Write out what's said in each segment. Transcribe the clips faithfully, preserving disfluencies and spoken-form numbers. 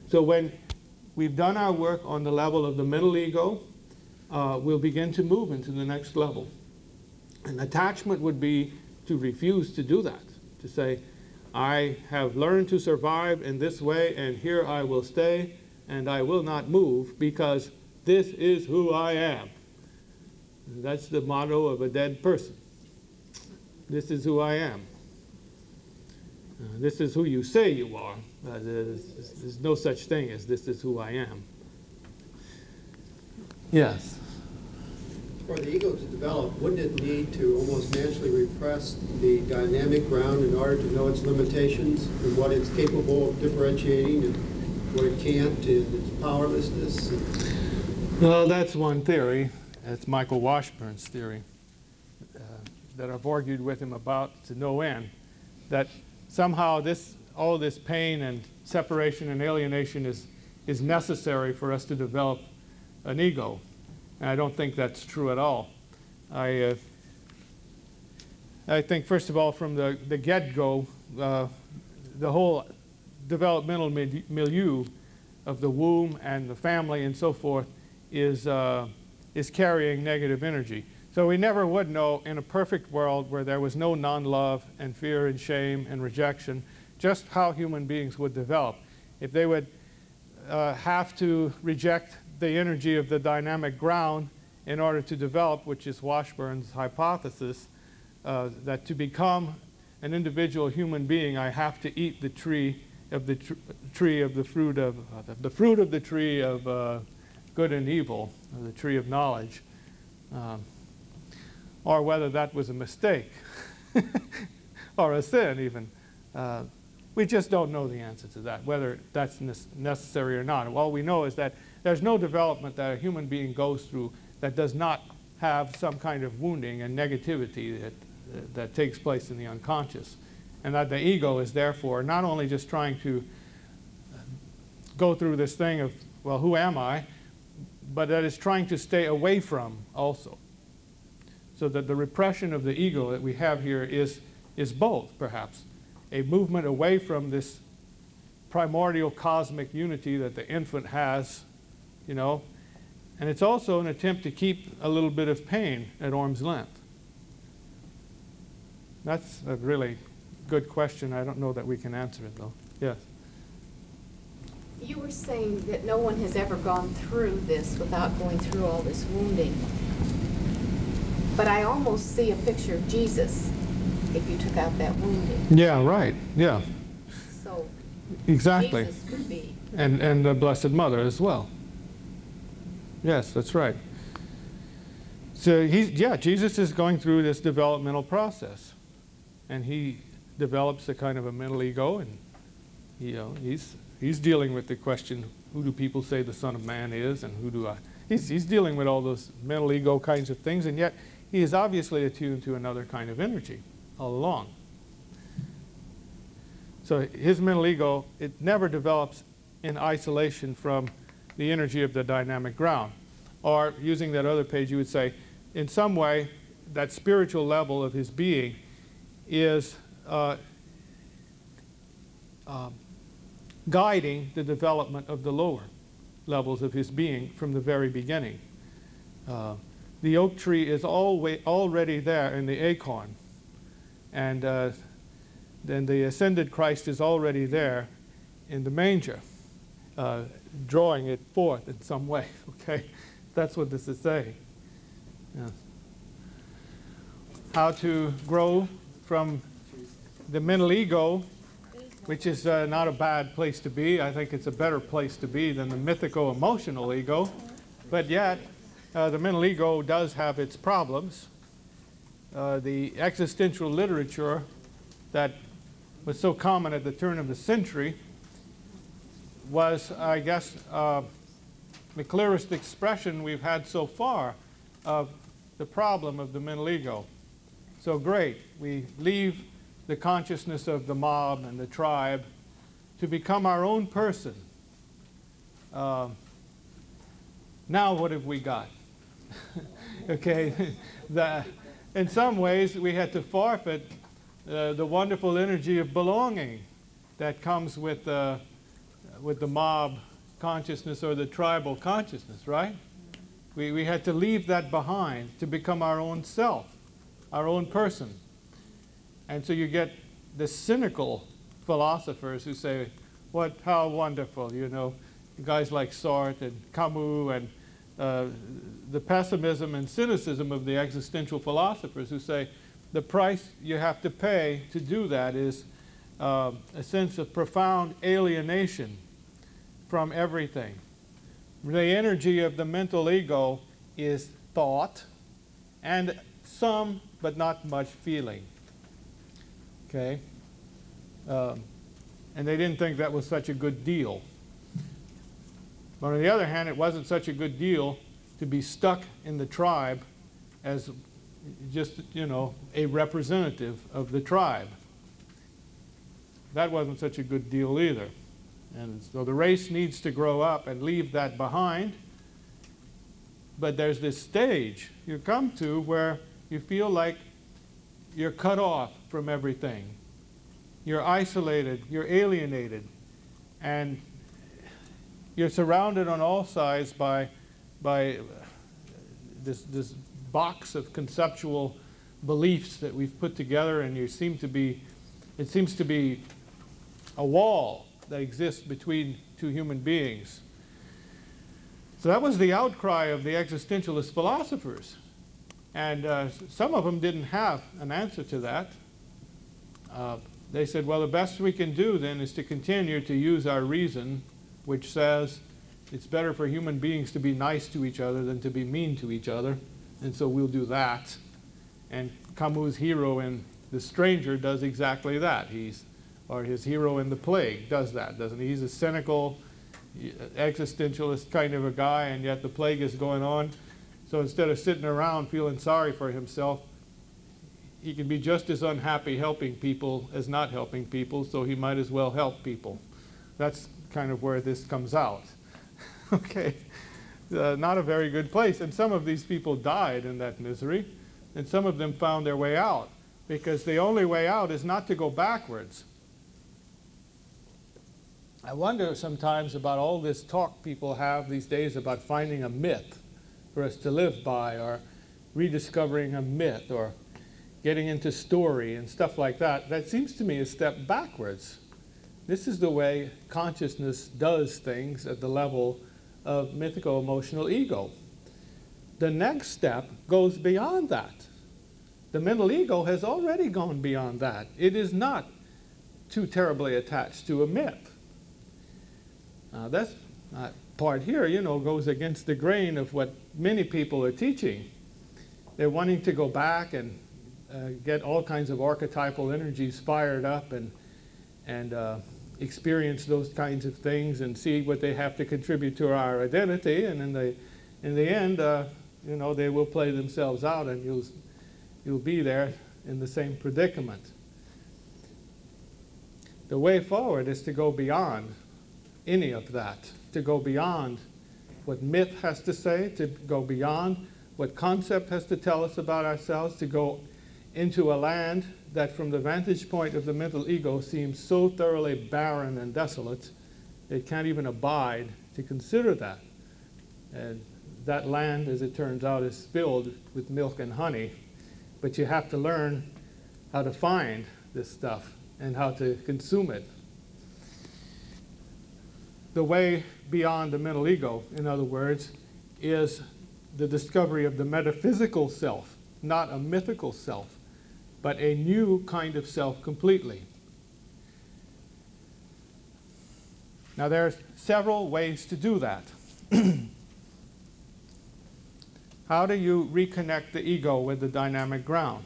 So when we've done our work on the level of the middle ego, uh, we'll begin to move into the next level. And attachment would be to refuse to do that, to say, I have learned to survive in this way, and here I will stay, and I will not move because this is who I am. And that's the motto of a dead person. This is who I am. Uh, this is who you say you are. Uh, there's, there's no such thing as this is who I am. Yes? For the ego to develop, wouldn't it need to almost naturally repress the dynamic ground in order to know its limitations and what it's capable of differentiating and what it can't, and its powerlessness? Well, that's one theory. That's Michael Washburn's theory uh, that I've argued with him about to no end, that somehow this, all this pain and separation and alienation is, is necessary for us to develop an ego. And I don't think that's true at all. I, uh, I think, first of all, from the, the get-go, uh, the whole developmental milieu of the womb and the family and so forth is, uh, is carrying negative energy. So we never would know in a perfect world where there was no non-love and fear and shame and rejection just how human beings would develop. If they would uh, have to reject the energy of the dynamic ground in order to develop, which is Washburn's hypothesis, uh, that to become an individual human being, I have to eat the tree of the tr tree of the fruit of uh, the fruit of the tree of uh, good and evil, the tree of knowledge, um, or whether that was a mistake or a sin even. Uh, we just don't know the answer to that, whether that's ne necessary or not. All we know is that there's no development that a human being goes through that does not have some kind of wounding and negativity that, uh, that takes place in the unconscious. And that the ego is therefore not only just trying to go through this thing of, well, who am I? But that it's trying to stay away from also. So that the repression of the ego that we have here is, is both, perhaps, a movement away from this primordial cosmic unity that the infant has, you know, and it's also an attempt to keep a little bit of pain at arm's length. That's a really good question. I don't know that we can answer it, though. Yes? You were saying that no one has ever gone through this without going through all this wounding. But I almost see a picture of Jesus if you took out that wounding. Yeah, right. Yeah. So exactly. Jesus could be. And, and the Blessed Mother as well. Yes, that's right. So he's, yeah, Jesus is going through this developmental process. And he develops a kind of a mental ego, and you know, he's, he's dealing with the question, who do people say the Son of Man is, and who do I? He's, he's dealing with all those mental ego kinds of things, and yet he is obviously attuned to another kind of energy all along. So his mental ego, it never develops in isolation from the energy of the dynamic ground. Or using that other page, you would say, in some way, that spiritual level of his being is uh, uh, guiding the development of the lower levels of his being from the very beginning. Uh, the oak tree is always, already there in the acorn, and uh, then the ascended Christ is already there in the manger, uh, drawing it forth in some way. Okay, that's what this is saying. Yeah. How to grow from the mental ego, which is uh, not a bad place to be. I think it's a better place to be than the mythico-emotional ego. But yet, uh, the mental ego does have its problems. Uh, the existential literature that was so common at the turn of the century was, I guess, uh, the clearest expression we've had so far of the problem of the mental ego. So great, we leave the consciousness of the mob and the tribe to become our own person. Uh, now what have we got? Okay, the, in some ways we had to forfeit uh, the wonderful energy of belonging that comes with uh, with the mob consciousness or the tribal consciousness, right? We, we had to leave that behind to become our own self, our own person. And so you get the cynical philosophers who say, what, how wonderful, you know, guys like Sartre and Camus and uh, the pessimism and cynicism of the existential philosophers who say the price you have to pay to do that is uh, a sense of profound alienation from everything. The energy of the mental ego is thought and some, but not much, feeling. Okay? Um, and they didn't think that was such a good deal. But on the other hand, it wasn't such a good deal to be stuck in the tribe as just, you know, a representative of the tribe. That wasn't such a good deal either. And so the race needs to grow up and leave that behind. But there's this stage you come to where you feel like you're cut off from everything. You're isolated, you're alienated, and you're surrounded on all sides by, by this, this box of conceptual beliefs that we've put together, and you seem to be, it seems to be a wall that exists between two human beings. So that was the outcry of the existentialist philosophers. And uh, some of them didn't have an answer to that. Uh, they said, well, the best we can do then is to continue to use our reason, which says it's better for human beings to be nice to each other than to be mean to each other. And so we'll do that. And Camus' hero in The Stranger does exactly that. He's, or his hero in The Plague does that, doesn't he? He's a cynical, existentialist kind of a guy, and yet the plague is going on. So instead of sitting around feeling sorry for himself, he can be just as unhappy helping people as not helping people, so he might as well help people. That's kind of where this comes out. Okay, uh, not a very good place. And some of these people died in that misery, and some of them found their way out, because the only way out is not to go backwards. I wonder sometimes about all this talk people have these days about finding a myth for us to live by, or rediscovering a myth, or getting into story and stuff like that. That seems to me a step backwards. This is the way consciousness does things at the level of mythical emotional ego. The next step goes beyond that. The mental ego has already gone beyond that. It is not too terribly attached to a myth. Uh, that uh, part here, you know, goes against the grain of what many people are teaching. They're wanting to go back and uh, get all kinds of archetypal energies fired up and, and uh, experience those kinds of things and see what they have to contribute to our identity. And in the, in the end, uh, you know, they will play themselves out, and you'll, you'll be there in the same predicament. The way forward is to go beyond any of that, to go beyond what myth has to say, to go beyond what concept has to tell us about ourselves, to go into a land that from the vantage point of the mental ego seems so thoroughly barren and desolate, it can't even abide to consider that. And that land, as it turns out, is filled with milk and honey, but you have to learn how to find this stuff and how to consume it. The way beyond the mental ego, in other words, is the discovery of the metaphysical self, not a mythical self, but a new kind of self completely. Now, there are several ways to do that. How do you reconnect the ego with the dynamic ground?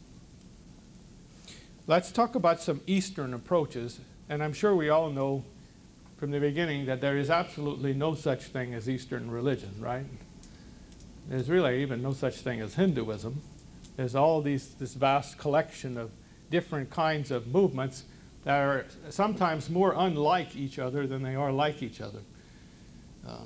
Let's talk about some Eastern approaches, and I'm sure we all know from the beginning that there is absolutely no such thing as Eastern religion, right? There's really even no such thing as Hinduism. There's all these, this vast collection of different kinds of movements that are sometimes more unlike each other than they are like each other. Um,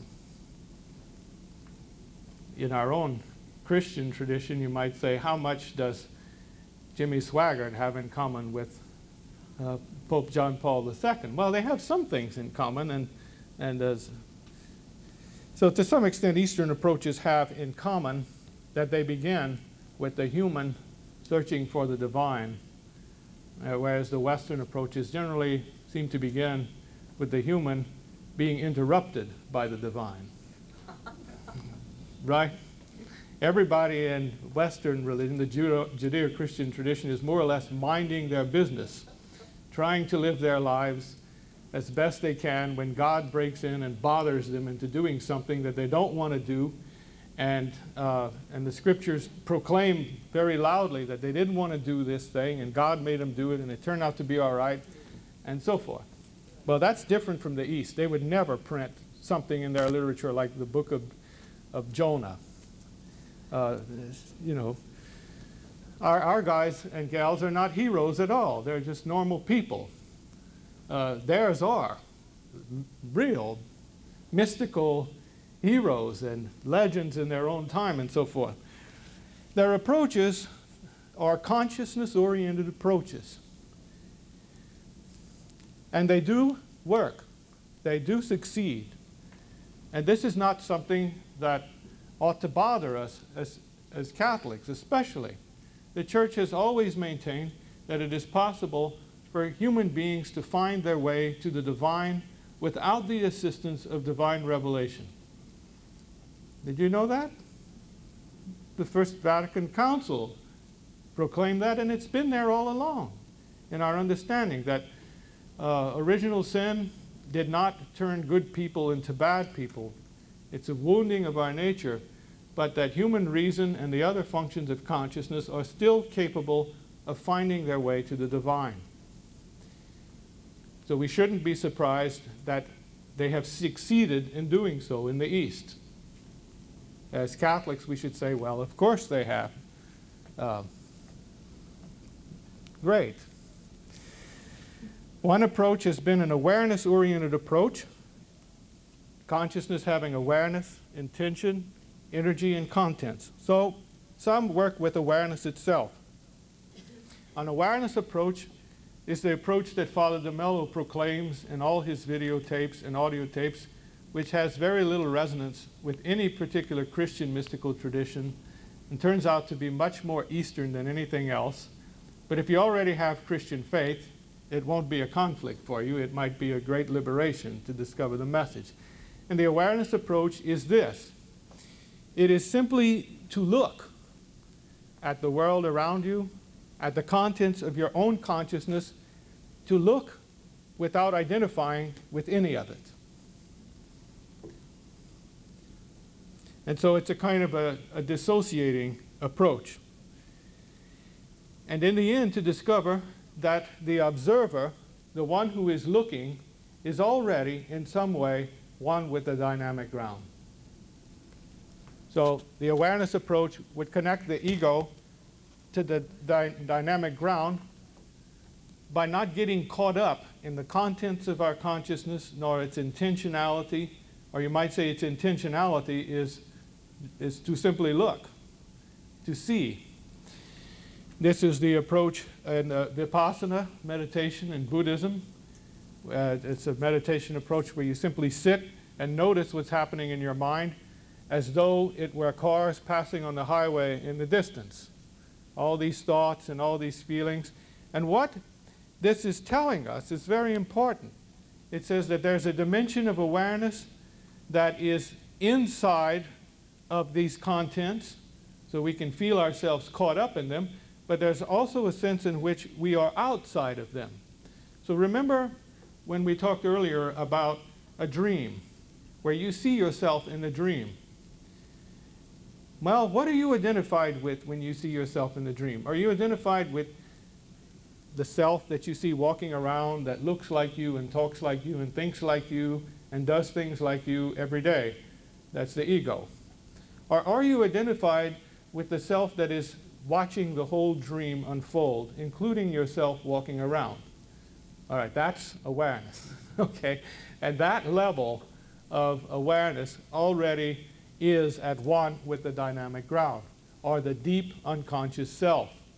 in our own Christian tradition, you might say, how much does Jimmy Swaggart have in common with uh, Pope John Paul the Second. Well, they have some things in common, and, and as, so to some extent, Eastern approaches have in common that they begin with the human searching for the divine, uh, whereas the Western approaches generally seem to begin with the human being interrupted by the divine. Right? Everybody in Western religion, the Judo- Judeo-Christian tradition, is more or less minding their business, trying to live their lives as best they can when God breaks in and bothers them into doing something that they don't want to do. And, uh, and the scriptures proclaim very loudly that they didn't want to do this thing, and God made them do it, and it turned out to be all right, and so forth. Well, that's different from the East. They would never print something in their literature like the book of, of Jonah. Uh, you know, our, our guys and gals are not heroes at all. They're just normal people. Uh, theirs are real, mystical heroes and legends in their own time and so forth. Their approaches are consciousness-oriented approaches. And they do work. They do succeed. And this is not something that ought to bother us as, as Catholics, especially. The Church has always maintained that it is possible for human beings to find their way to the divine without the assistance of divine revelation. Did you know that? The First Vatican Council proclaimed that, and it's been there all along in our understanding that uh, original sin did not turn good people into bad people. It's a wounding of our nature, but that human reason and the other functions of consciousness are still capable of finding their way to the divine. So we shouldn't be surprised that they have succeeded in doing so in the East. As Catholics, we should say, well, of course they have. Uh, great. One approach has been an awareness-oriented approach. Consciousness having awareness, intention, energy, and contents. So some work with awareness itself. An awareness approach is the approach that Father de Mello proclaims in all his videotapes and audio tapes, which has very little resonance with any particular Christian mystical tradition and turns out to be much more Eastern than anything else. But if you already have Christian faith, it won't be a conflict for you. It might be a great liberation to discover the message. And the awareness approach is this. It is simply to look at the world around you, at the contents of your own consciousness, to look without identifying with any of it. And so it's a kind of a, a dissociating approach. And in the end, to discover that the observer, the one who is looking, is already in some way one with the dynamic ground. So the awareness approach would connect the ego to the dy dynamic ground by not getting caught up in the contents of our consciousness, nor its intentionality, or you might say its intentionality is, is to simply look, to see. This is the approach in uh, Vipassana meditation in Buddhism. Uh, it's a meditation approach where you simply sit and notice what's happening in your mind as though it were cars passing on the highway in the distance. All these thoughts and all these feelings. And what this is telling us is very important. It says that there's a dimension of awareness that is inside of these contents, so we can feel ourselves caught up in them, but there's also a sense in which we are outside of them. So remember when we talked earlier about a dream, where you see yourself in the dream. Well, what are you identified with when you see yourself in the dream? Are you identified with the self that you see walking around that looks like you and talks like you and thinks like you and does things like you every day? That's the ego. Or are you identified with the self that is watching the whole dream unfold, including yourself walking around? All right, that's awareness, okay? And that level of awareness already is at one with the dynamic ground, or the deep unconscious self.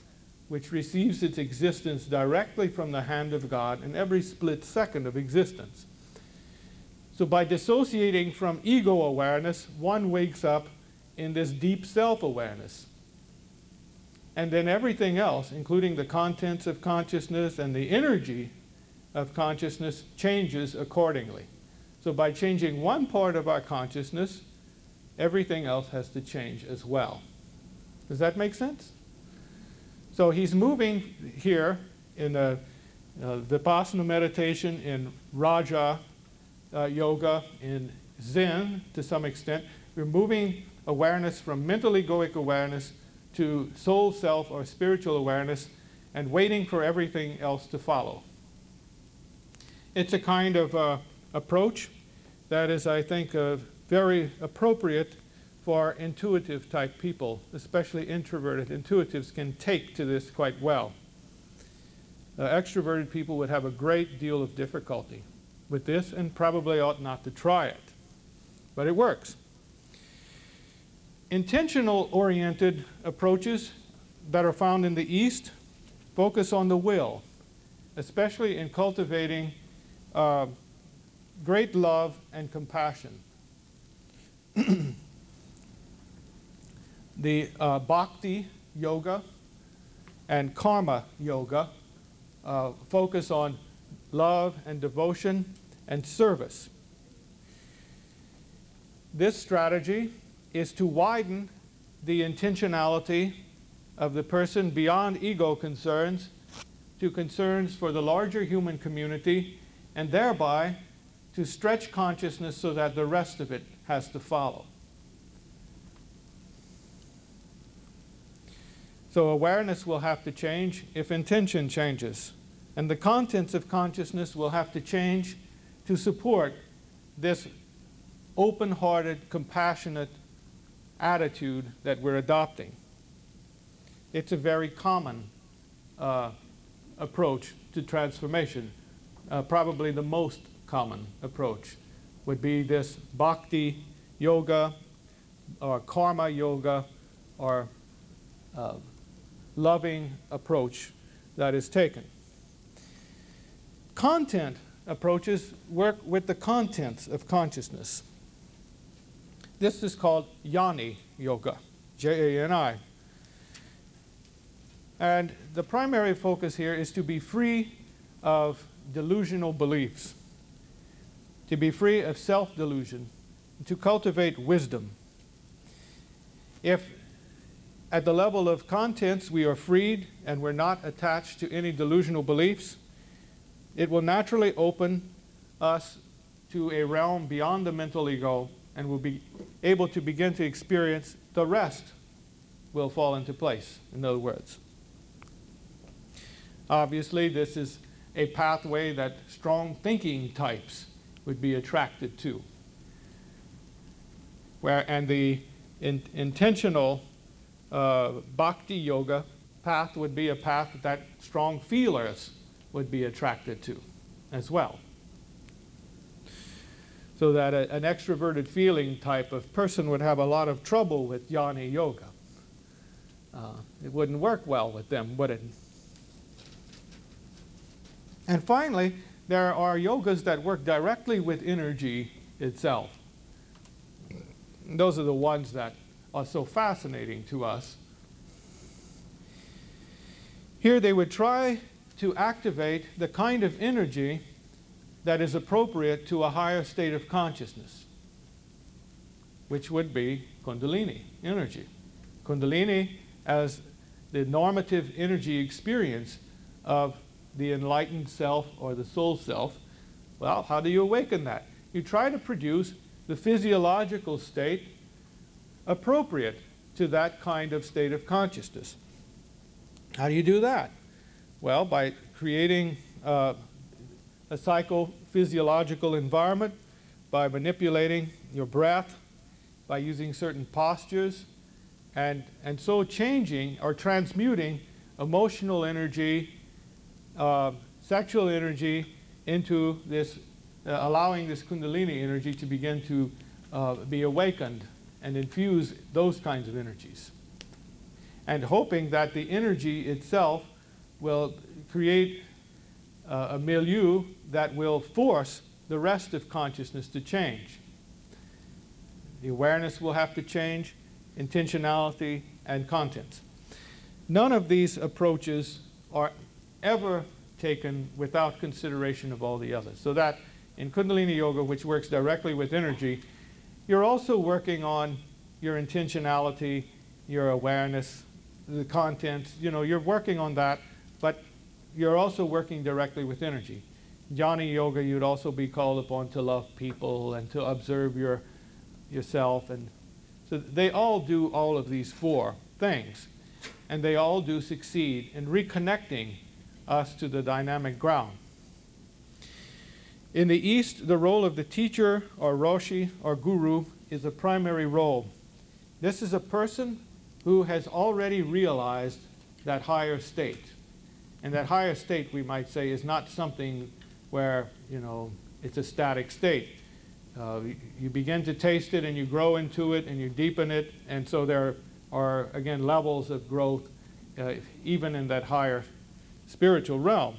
which receives its existence directly from the hand of God in every split second of existence. So by dissociating from ego awareness, one wakes up in this deep self-awareness. And then everything else, including the contents of consciousness and the energy of consciousness, changes accordingly. So by changing one part of our consciousness, everything else has to change as well. Does that make sense? So he's moving here in the uh, Vipassana meditation, in Raja uh, Yoga, in Zen to some extent. We're moving awareness from mental egoic awareness to soul self or spiritual awareness and waiting for everything else to follow. It's a kind of uh, approach that is, I think, uh, very appropriate for intuitive type people, especially introverted. Intuitives can take to this quite well. Uh, extroverted people would have a great deal of difficulty with this and probably ought not to try it. But it works. Intentional oriented approaches that are found in the East focus on the will, especially in cultivating uh, great love and compassion. The uh, Bhakti Yoga and Karma Yoga uh, focus on love and devotion and service. This strategy is to widen the intentionality of the person beyond ego concerns to concerns for the larger human community, and thereby to stretch consciousness so that the rest of it has to follow. So awareness will have to change if intention changes, and the contents of consciousness will have to change to support this open-hearted, compassionate attitude that we're adopting. It's a very common uh, approach to transformation. Uh, probably the most common approach would be this Bhakti Yoga or Karma Yoga or uh, loving approach that is taken. Content approaches work with the contents of consciousness. This is called Jnani Yoga, J A N I. And the primary focus here is to be free of delusional beliefs, to be free of self-delusion, to cultivate wisdom. If at the level of contents we are freed and we're not attached to any delusional beliefs, it will naturally open us to a realm beyond the mental ego, and we'll be able to begin to experience the rest will fall into place, in other words. Obviously, this is a pathway that strong thinking types would be attracted to. Where, and the in, intentional uh, Bhakti Yoga path would be a path that strong feelers would be attracted to as well. So that a, an extroverted feeling type of person would have a lot of trouble with Jnani Yoga. Uh, it wouldn't work well with them, would it? And finally, there are yogas that work directly with energy itself. And those are the ones that are so fascinating to us. Here they would try to activate the kind of energy that is appropriate to a higher state of consciousness, which would be Kundalini energy. Kundalini as the normative energy experience of the enlightened self or the soul self. Well, how do you awaken that? You try to produce the physiological state appropriate to that kind of state of consciousness. How do you do that? Well, by creating uh, a psychophysiological environment, by manipulating your breath, by using certain postures, and, and so changing or transmuting emotional energy, uh, sexual energy into this, uh, allowing this Kundalini energy to begin to uh, be awakened and infuse those kinds of energies. and hoping that the energy itself will create uh, a milieu that will force the rest of consciousness to change. The awareness will have to change, intentionality, and content. None of these approaches are ever taken without consideration of all the others. So that in Kundalini Yoga, which works directly with energy, you're also working on your intentionality, your awareness, the content. You know, you're working on that, but you're also working directly with energy. Jnana Yoga, you'd also be called upon to love people and to observe your yourself. And so they all do all of these four things. And they all do succeed in reconnecting us to the dynamic ground. In the East, the role of the teacher or Roshi or guru is a primary role. This is a person who has already realized that higher state. And that higher state, we might say, is not something where, you know, it's a static state. Uh, you begin to taste it and you grow into it and you deepen it, and so there are, again, levels of growth uh, even in that higher spiritual realm.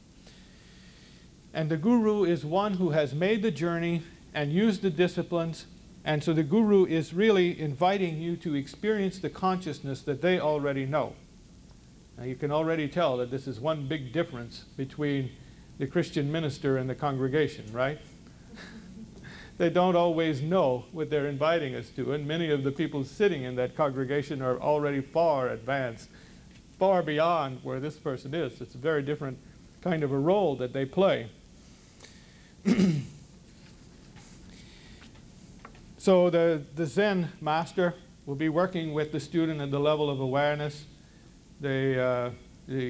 And the guru is one who has made the journey and used the disciplines, and so the guru is really inviting you to experience the consciousness that they already know. Now you can already tell that this is one big difference between the Christian minister and the congregation, right? They don't always know what they're inviting us to, and many of the people sitting in that congregation are already far advanced, far beyond where this person is. It's a very different kind of a role that they play. So the, the Zen master will be working with the student at the level of awareness. The, uh, the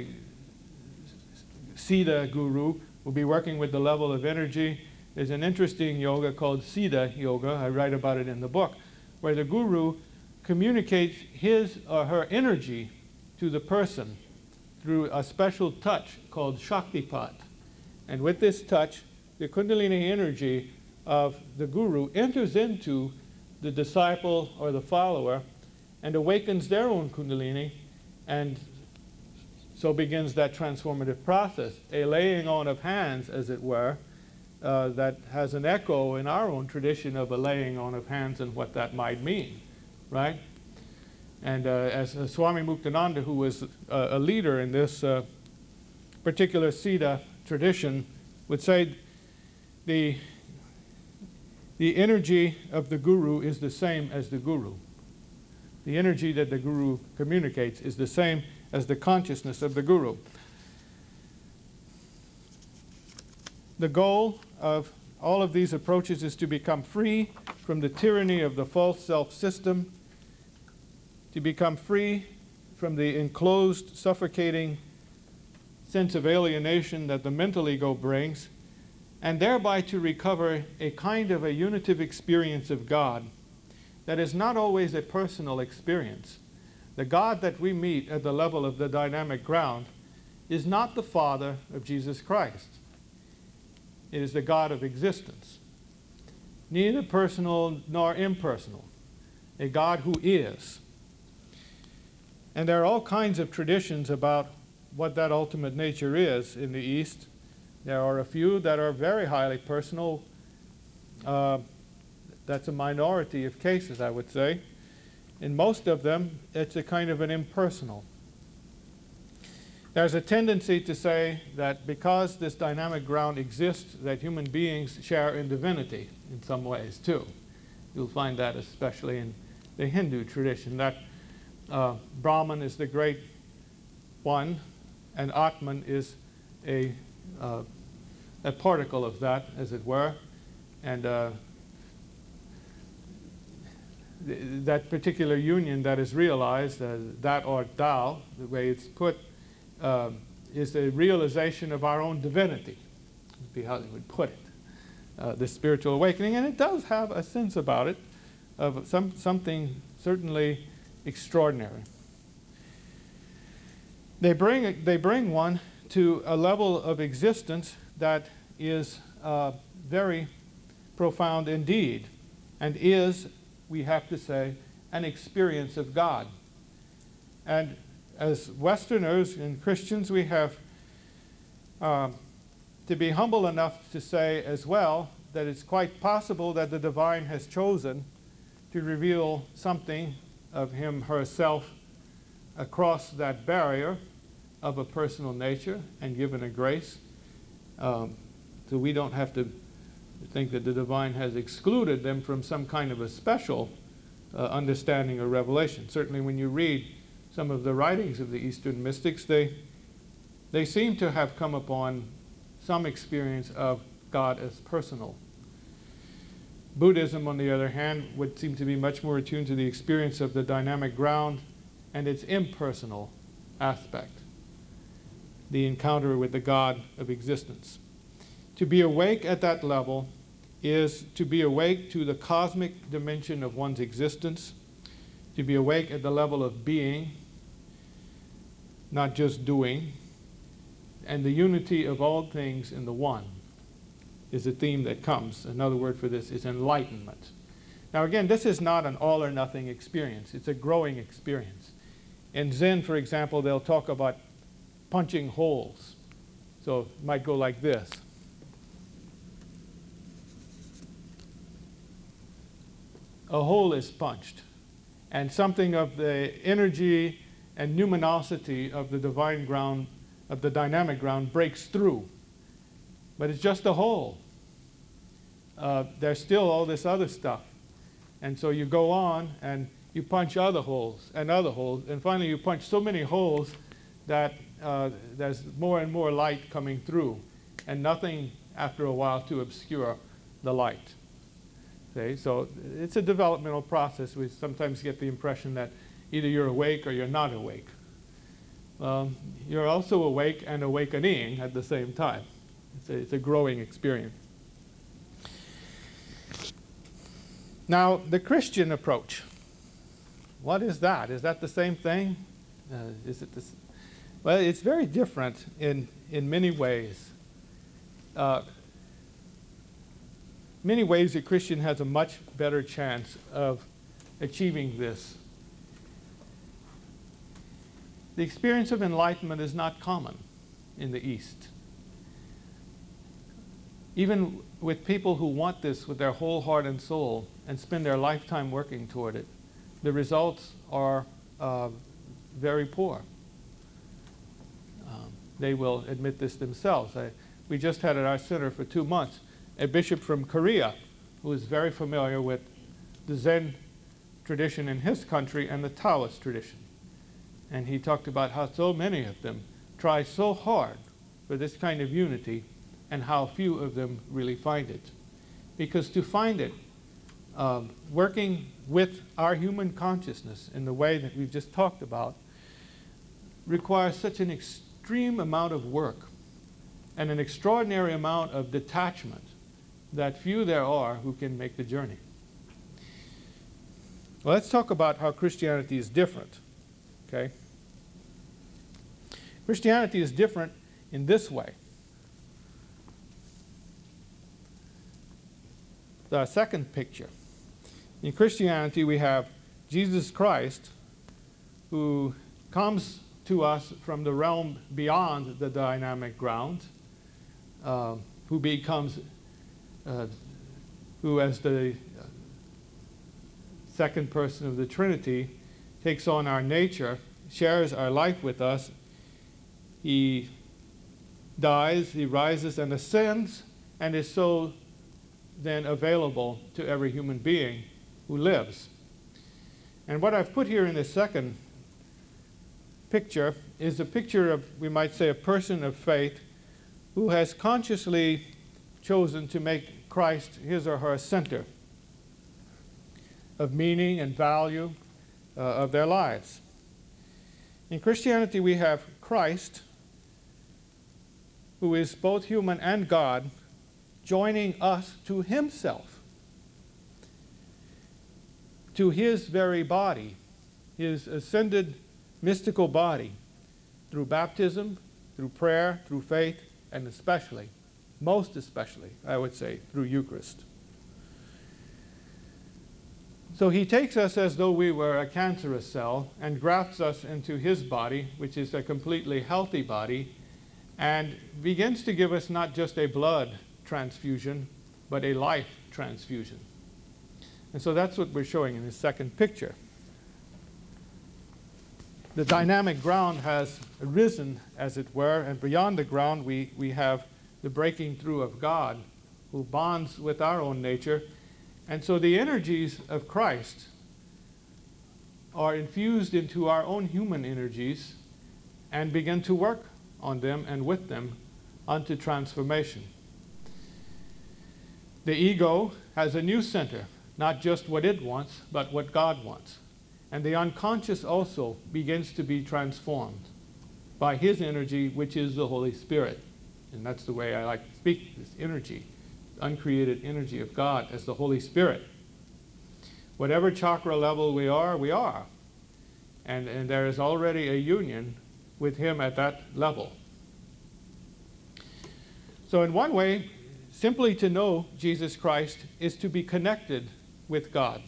Siddha guru will be working with the level of energy. There's an interesting yoga called Siddha Yoga, I write about it in the book, where the guru communicates his or her energy to the person through a special touch called Shaktipat. And with this touch, the Kundalini energy of the guru enters into the disciple or the follower and awakens their own Kundalini, and so begins that transformative process, a laying on of hands, as it were, Uh, that has an echo in our own tradition of a laying on of hands and what that might mean, right? And uh, as uh, Swami Muktananda, who was uh, a leader in this uh, particular Siddha tradition, would say the, the energy of the guru is the same as the guru. The energy that the guru communicates is the same as the consciousness of the guru. The goal of all of these approaches is to become free from the tyranny of the false self system, to become free from the enclosed, suffocating sense of alienation that the mental ego brings, and thereby to recover a kind of a unitive experience of God that is not always a personal experience. The God that we meet at the level of the dynamic ground is not the Father of Jesus Christ. It is the God of existence, neither personal nor impersonal, a God who is. And there are all kinds of traditions about what that ultimate nature is in the East. There are a few that are very highly personal. Uh, that's a minority of cases, I would say. In most of them, it's a kind of an impersonal. There's a tendency to say that because this dynamic ground exists, that human beings share in divinity in some ways too. You'll find that especially in the Hindu tradition, that uh, Brahman is the great one, and Atman is a, uh, a particle of that, as it were. And uh, th that particular union that is realized, uh, that or Tao, the way it's put, Uh, is the realization of our own divinity, would be how they would put it, uh, this spiritual awakening. And it does have a sense about it of some, something certainly extraordinary. They bring, they bring one to a level of existence that is uh, very profound indeed, and is, we have to say, an experience of God. And as Westerners and Christians, we have um, to be humble enough to say as well that it's quite possible that the divine has chosen to reveal something of him, herself, across that barrier of a personal nature and given a grace. Um, so we don't have to think that the divine has excluded them from some kind of a special uh, understanding or revelation. Certainly when you read some of the writings of the Eastern mystics, they, they seem to have come upon some experience of God as personal. Buddhism, on the other hand, would seem to be much more attuned to the experience of the dynamic ground and its impersonal aspect, the encounter with the God of existence. To be awake at that level is to be awake to the cosmic dimension of one's existence, to be awake at the level of being, not just doing, and the unity of all things in the one is a theme that comes. Another word for this is enlightenment. Now again, this is not an all or nothing experience. It's a growing experience. In Zen, for example, they'll talk about punching holes. So it might go like this. A hole is punched, and something of the energy and numinosity of the divine ground, of the dynamic ground, breaks through. But it's just a hole. Uh, there's still all this other stuff. And so you go on and you punch other holes and other holes, and finally you punch so many holes that uh, there's more and more light coming through, and nothing after a while to obscure the light. Okay? So it's a developmental process. We sometimes get the impression that either you're awake or you're not awake. Um, you're also awake and awakening at the same time. It's a, it's a growing experience. Now, the Christian approach. What is that? Is that the same thing? Uh, is it this? Well, it's very different in, in many ways. Uh, many ways, a Christian has a much better chance of achieving this. The experience of enlightenment is not common in the East. Even with people who want this with their whole heart and soul and spend their lifetime working toward it, the results are uh, very poor. Um, they will admit this themselves. I, we just had at our center for two months a bishop from Korea who is very familiar with the Zen tradition in his country and the Taoist tradition. And he talked about how so many of them try so hard for this kind of unity and how few of them really find it. Because to find it, um, working with our human consciousness in the way that we've just talked about, requires such an extreme amount of work and an extraordinary amount of detachment that few there are who can make the journey. Well, let's talk about how Christianity is different. Okay? Christianity is different in this way. The second picture. In Christianity, we have Jesus Christ, who comes to us from the realm beyond the dynamic ground, uh, who becomes, uh, who as the second person of the Trinity, takes on our nature, shares our life with us. He dies, he rises and ascends, and is so then available to every human being who lives. And what I've put here in this second picture is a picture of, we might say, a person of faith who has consciously chosen to make Christ his or her center of meaning and value uh, of their lives. In Christianity, we have Christ, who is both human and God, joining us to himself, to his very body, his ascended mystical body, through baptism, through prayer, through faith, and especially, most especially, I would say, through Eucharist. So he takes us as though we were a cancerous cell and grafts us into his body, which is a completely healthy body, and begins to give us not just a blood transfusion, but a life transfusion. And so that's what we're showing in this second picture. The dynamic ground has arisen, as it were, and beyond the ground we, we have the breaking through of God, who bonds with our own nature. And so the energies of Christ are infused into our own human energies and begin to work on them and with them unto transformation. The ego has a new center, not just what it wants, but what God wants. And the unconscious also begins to be transformed by his energy, which is the Holy Spirit. And that's the way I like to speak, this energy, uncreated energy of God as the Holy Spirit. Whatever chakra level we are, we are. And, and there is already a union with him at that level. So in one way, simply to know Jesus Christ is to be connected with God.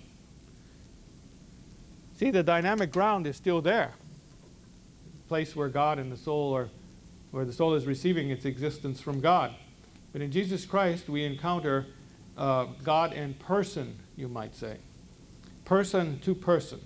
See, the dynamic ground is still there. The place where God and the soul are, where the soul is receiving its existence from God. But in Jesus Christ, we encounter uh, God in person, you might say. Person to person.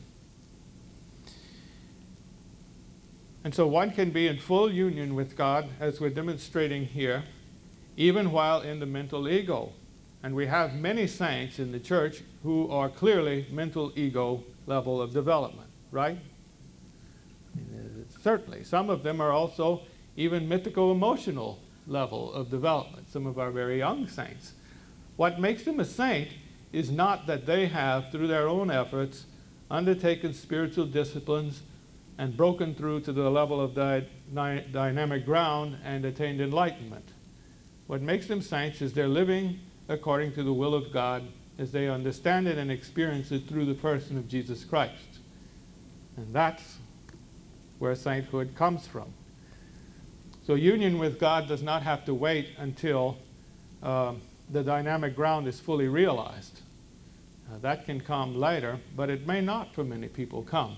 And so one can be in full union with God, as we're demonstrating here, even while in the mental ego. And we have many saints in the church who are clearly mental ego level of development, right? Certainly. Some of them are also even mythico-emotional level of development, some of our very young saints. What makes them a saint is not that they have, through their own efforts, undertaken spiritual disciplines and broken through to the level of the dy- dynamic ground and attained enlightenment. What makes them saints is they're living according to the will of God as they understand it and experience it through the person of Jesus Christ. And that's where sainthood comes from. So union with God does not have to wait until uh, the dynamic ground is fully realized. Uh, that can come later, but it may not for many people come.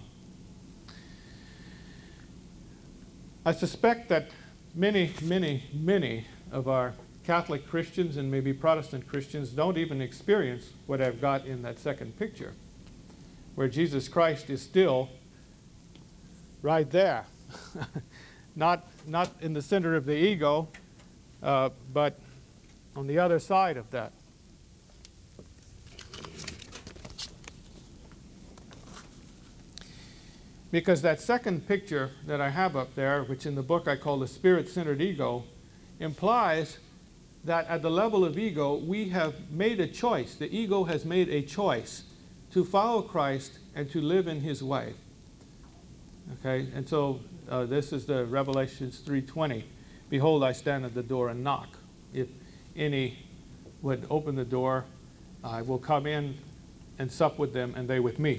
I suspect that many, many, many of our Catholic Christians and maybe Protestant Christians don't even experience what I've got in that second picture, where Jesus Christ is still right there. Not, not in the center of the ego, uh, but on the other side of that. Because that second picture that I have up there, which in the book I call the spirit-centered ego, implies that at the level of ego, we have made a choice. The ego has made a choice to follow Christ and to live in his way. Okay, and so uh, this is the Revelations three twenty. Behold, I stand at the door and knock. If any would open the door, I will come in and sup with them and they with me.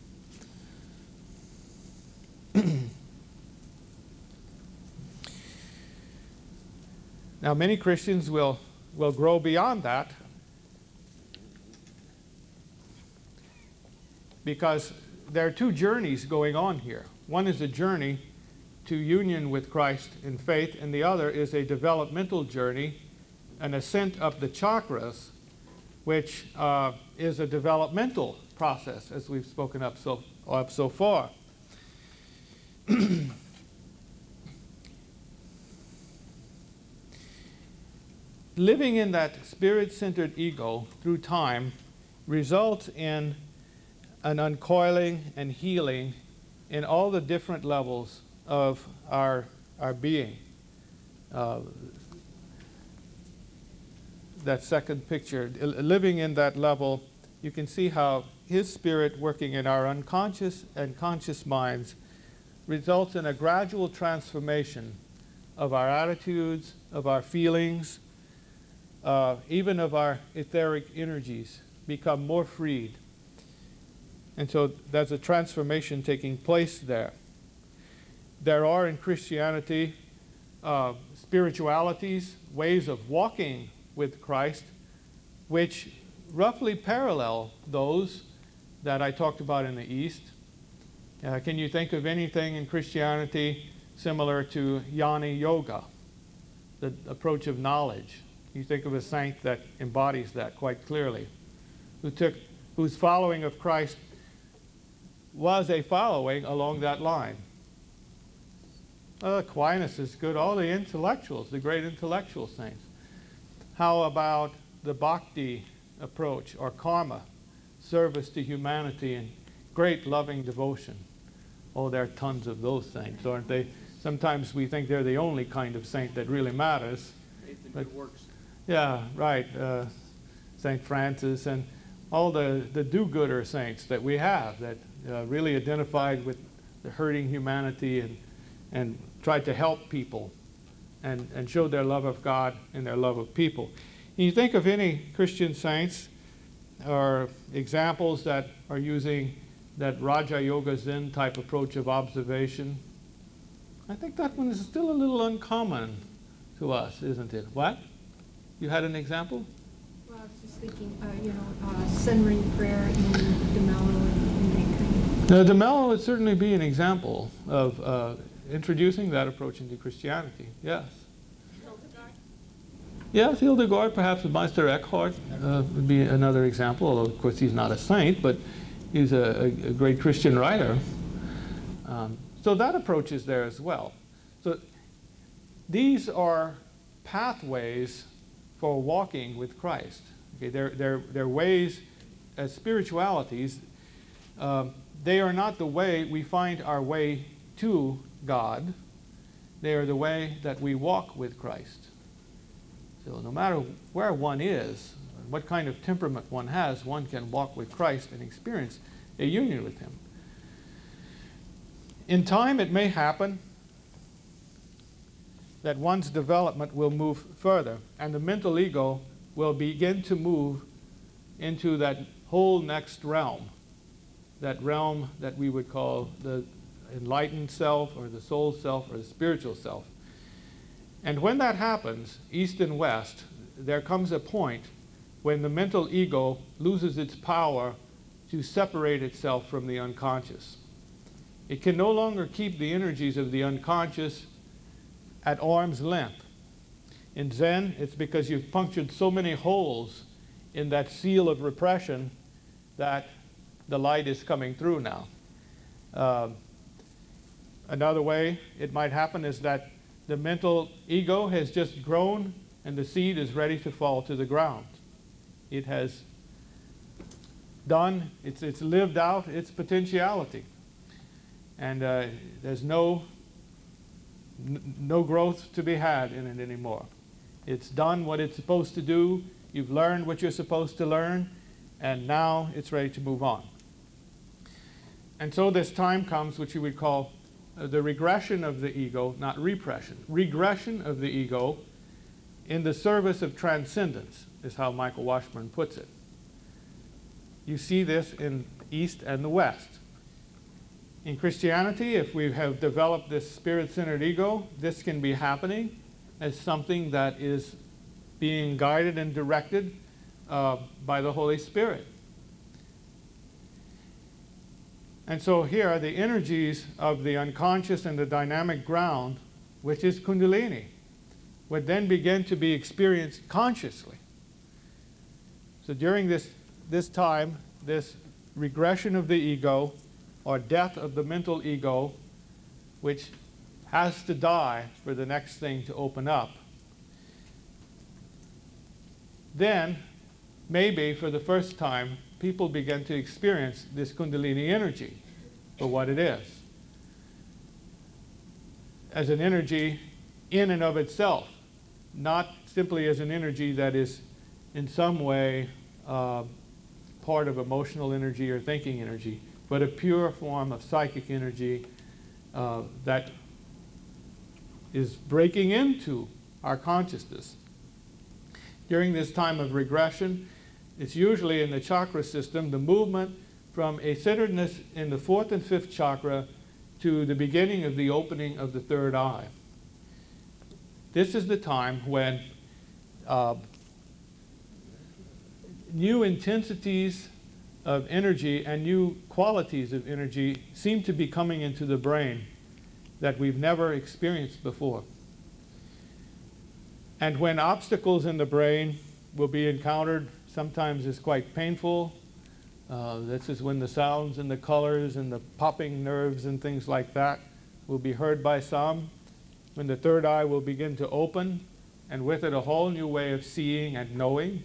Now, many Christians will, will grow beyond that because there are two journeys going on here. One is a journey to union with Christ in faith, and the other is a developmental journey, an ascent up the chakras, which uh, is a developmental process, as we've spoken up so, up so far. Living in that spirit-centered ego through time results in an uncoiling and healing in all the different levels of our, our being. Uh, that second picture, living in that level, you can see how his spirit working in our unconscious and conscious minds results in a gradual transformation of our attitudes, of our feelings, uh, even of our etheric energies become more freed. And so there's a transformation taking place there. There are in Christianity uh, spiritualities, ways of walking with Christ, which roughly parallel those that I talked about in the East. Uh, can you think of anything in Christianity similar to Jnana Yoga, the approach of knowledge? You think of a saint that embodies that quite clearly, who took, whose following of Christ was a following along that line. Uh, Aquinas is good. All the intellectuals, the great intellectual saints. How about the bhakti approach, or karma, service to humanity and great loving devotion? Oh, there are tons of those saints, aren't they? Sometimes we think they're the only kind of saint that really matters. Faith and But- good works. Yeah, right. Uh, Saint Francis and all the, the do-gooder saints that we have that uh, really identified with the hurting humanity and, and tried to help people and, and showed their love of God and their love of people. Can you think of any Christian saints or examples that are using that Raja Yoga Zen type approach of observation? I think that one is still a little uncommon to us, isn't it? What? You had an example? Well, I was just thinking, uh, you know, uh, centering prayer in DeMello and that kind of. Now, DeMello would certainly be an example of uh, introducing that approach into Christianity, yes. Yes, Hildegard, perhaps Meister Eckhart uh, would be another example, although of course he's not a saint, but he's a, a, a great Christian writer. Um, so that approach is there as well. So these are pathways for walking with Christ. Okay, they're, they're, they're ways as spiritualities. Um, they are not the way we find our way to God. They are the way that we walk with Christ. So no matter where one is, what kind of temperament one has, one can walk with Christ and experience a union with Him. In time, it may happen that one's development will move further, and the mental ego will begin to move into that whole next realm, that realm that we would call the enlightened self, or the soul self, or the spiritual self. And when that happens, east and west, there comes a point when the mental ego loses its power to separate itself from the unconscious. It can no longer keep the energies of the unconscious at arm's length. In Zen, it's because you've punctured so many holes in that seal of repression that the light is coming through now. Um, another way it might happen is that the mental ego has just grown and the seed is ready to fall to the ground. It has done, it's, it's lived out its potentiality. And uh, there's no N- no growth to be had in it anymore. It's done what it's supposed to do. You've learned what you're supposed to learn, and now it's ready to move on. And so this time comes which you would call uh, the regression of the ego, not repression. Regression of the ego in the service of transcendence is how Michael Washburn puts it. You see this in East and the West. In Christianity, if we have developed this spirit-centered ego, this can be happening as something that is being guided and directed uh, by the Holy Spirit. And so here are the energies of the unconscious and the dynamic ground, which is Kundalini, would then begin to be experienced consciously. So during this, this time, this regression of the ego, or death of the mental ego, which has to die for the next thing to open up. Then, maybe for the first time, people begin to experience this Kundalini energy for what it is, as an energy in and of itself, not simply as an energy that is in some way uh, part of emotional energy or thinking energy, but a pure form of psychic energy uh, that is breaking into our consciousness. During this time of regression, it's usually in the chakra system, the movement from a centeredness in the fourth and fifth chakra to the beginning of the opening of the third eye. This is the time when uh, new intensities of energy and new qualities of energy seem to be coming into the brain that we've never experienced before. And when obstacles in the brain will be encountered, sometimes it's quite painful. Uh, this is when the sounds and the colors and the popping nerves and things like that will be heard by some. When the third eye will begin to open, and with it a whole new way of seeing and knowing.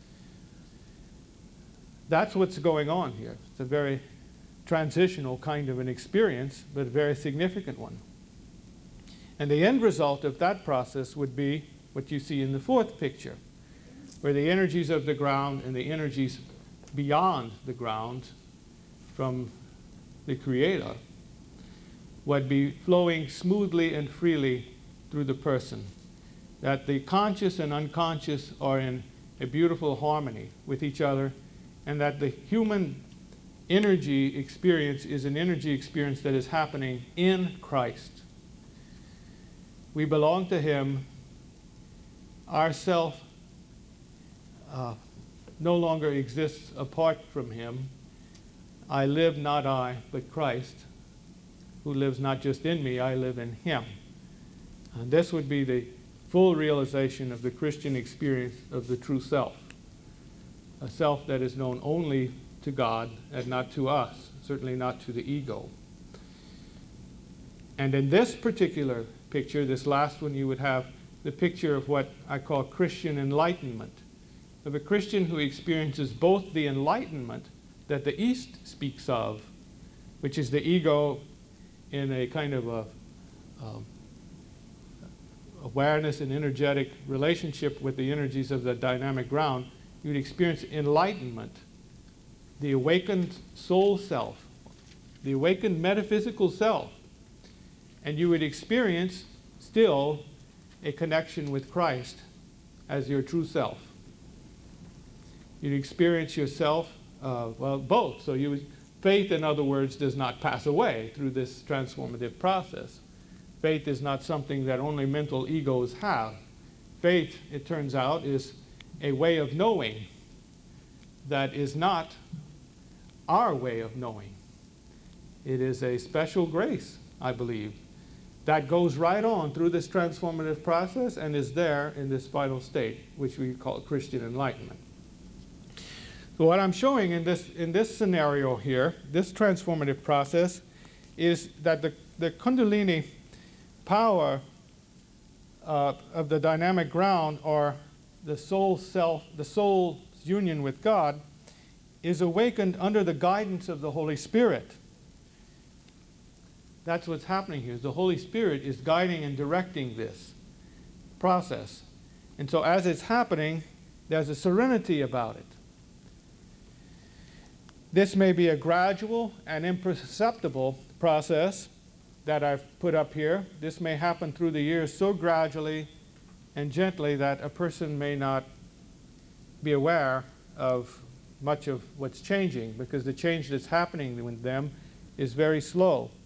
That's what's going on here. It's a very transitional kind of an experience, but a very significant one. And the end result of that process would be what you see in the fourth picture, where the energies of the ground and the energies beyond the ground from the Creator would be flowing smoothly and freely through the person. That the conscious and unconscious are in a beautiful harmony with each other, and that the human energy experience is an energy experience that is happening in Christ. We belong to Him. Our self uh, no longer exists apart from Him. I live, not I, but Christ, who lives not just in me, I live in Him. And this would be the full realization of the Christian experience of the true self, a self that is known only to God and not to us, certainly not to the ego. And in this particular picture, this last one, you would have the picture of what I call Christian enlightenment, of a Christian who experiences both the enlightenment that the East speaks of, which is the ego in a kind of a um, awareness and energetic relationship with the energies of the dynamic ground. You'd experience enlightenment, the awakened soul self, the awakened metaphysical self, and you would experience still a connection with Christ as your true self. You'd experience yourself, uh, well, both. So you would, faith, in other words, does not pass away through this transformative process. Faith is not something that only mental egos have. Faith, it turns out, is a way of knowing that is not our way of knowing. It is a special grace, I believe, that goes right on through this transformative process and is there in this final state, which we call Christian enlightenment. So what I'm showing in this, in this scenario here, this transformative process, is that the, the Kundalini power uh, of the dynamic ground, or the soul self, the soul's union with God, is awakened under the guidance of the Holy Spirit. That's what's happening here. The Holy Spirit is guiding and directing this process. And so as it's happening, there's a serenity about it. This may be a gradual and imperceptible process that I've put up here. This may happen through the years so gradually and gently that a person may not be aware of much of what's changing, because the change that's happening with them is very slow.